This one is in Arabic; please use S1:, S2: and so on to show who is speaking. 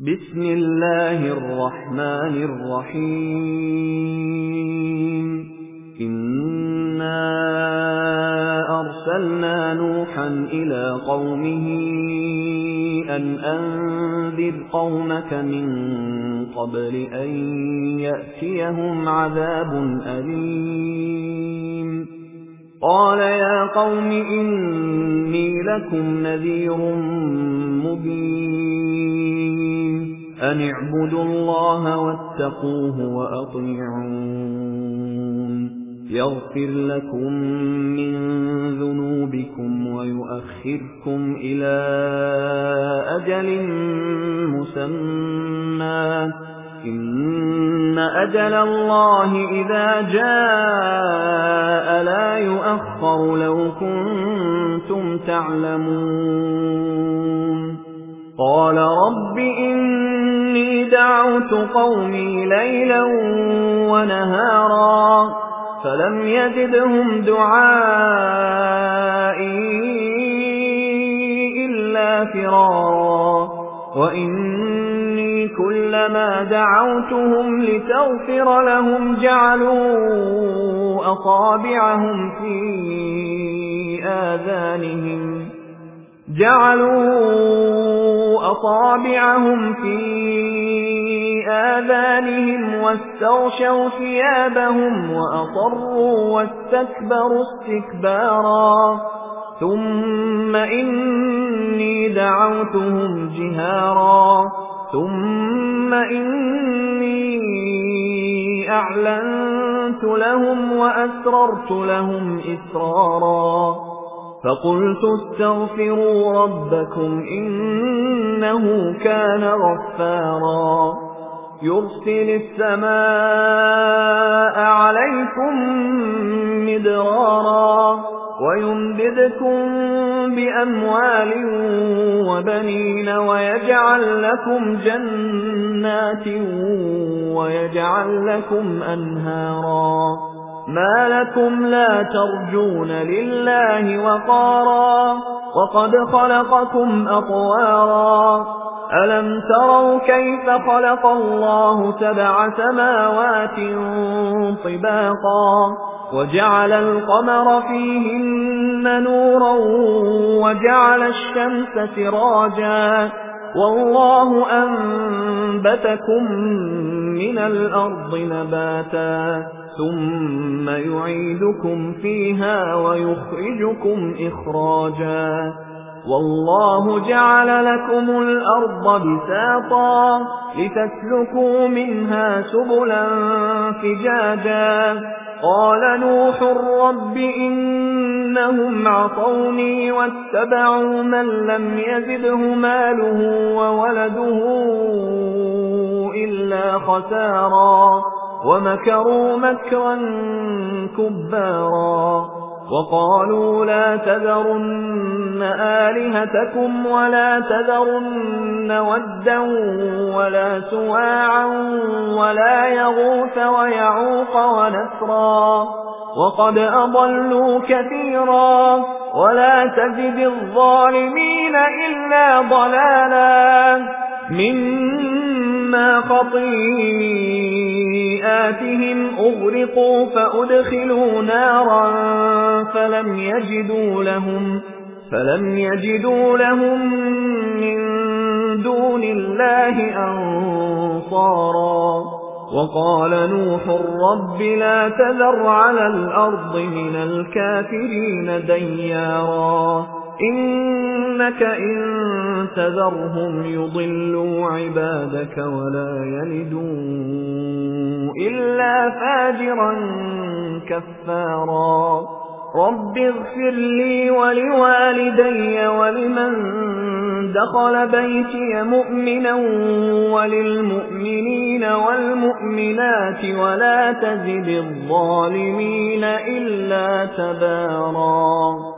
S1: بسم الله الرحمن الرحيم إنا أرسلنا نوحا إلى قومه أن أنذر قومك من قبل أن يأتيهم عذاب أليم قال يا قوم إني لكم نذير مبين أن اعبدوا الله واتقوه وأطيعون يغفر لكم من ذنوبكم ويؤخركم إلى أجل مسمى إن أجل الله إذا جاء لا يؤخر لو كنتم تعلمون قال رب إني دعوت قومي ليلا ونهارا فلم يزدهم دعائي إلا فرارا وإني كلما دعوتهم لتغفر لهم جعلوا أصابعهم في آذانهم واستغشوا ثيابهم وأصروا واستكبروا استكبارا ثم إني دعوتهم جهارا ثم إني أعلنت لهم وأسررت لهم إسرارا فقلت استغفروا ربكم إنه كان غفارا يرسل السماء عليكم مدرارا ويمددكم بأموال وبنين ويجعل لكم جنات ويجعل لكم أنهارا ما لكم لا ترجون لله وقارا وقد خلقكم أطوارا ألم تروا كيف خلق الله 7 سماوات طباقا وجعل القمر فيهن نورا وجعل الشمس سراجا والله أنبتكم من الأرض نباتا ثم يعيدكم فيها ويخرجكم إخراجا والله جعل لكم الأرض بساطا لتسلكوا منها سبلا فجاجا قال نوح رب إنهم عصوني واتبعوا من لم يزده ماله وولده إلا خسارا ومكروا مكرا كبارا وقالوا لا تذرن آلهتكم ولا تذرن ودا ولا سواعا ولا يغوث ويعوق ونسرا وقد أضلوا كثيرا ولا تزد الظالمين إلا ضلالا مما خطيئاتهم أغرقوا فأدخلوا نارا فلم يجدوا لهم من دون الله أنصارا وقال نوح رب لا تذر على الأرض من الكافرين ديارا إنك إن تذرهم يضلوا عبادك ولا يلدوا إلا فاجرا كفارا رب اغفر لي ولوالدي ولمن دخل بيتي مؤمنا وللمؤمنين والمؤمنات ولا تزد الظالمين إلا تبارا